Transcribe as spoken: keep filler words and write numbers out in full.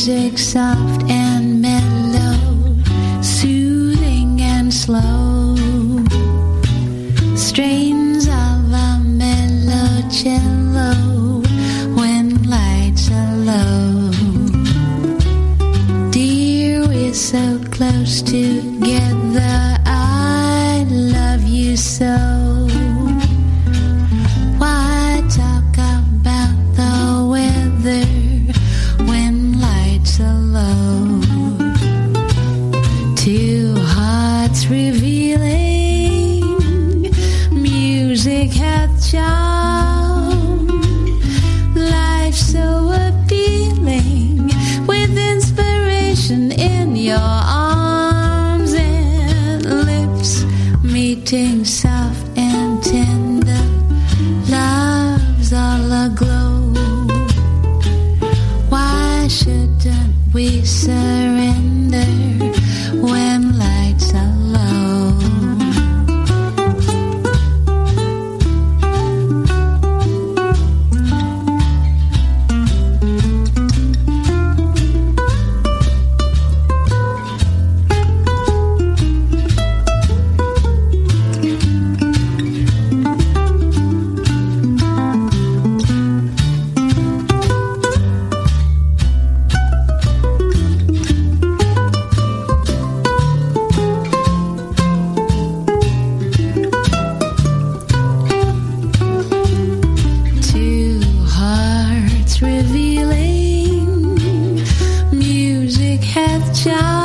music soft and mellow, soothing and slow, strains of a mellocello when lights are low. Dear, we're so close together, I love you so. Why talk about the weather when lights are low? Two hearts revealing, music hath charm, life so appealing, with inspiration in your arms, and lips meeting soft and tender, love's all aglow. Why shouldn't we surrender when lights are low? Two hearts revealing, music hath charm.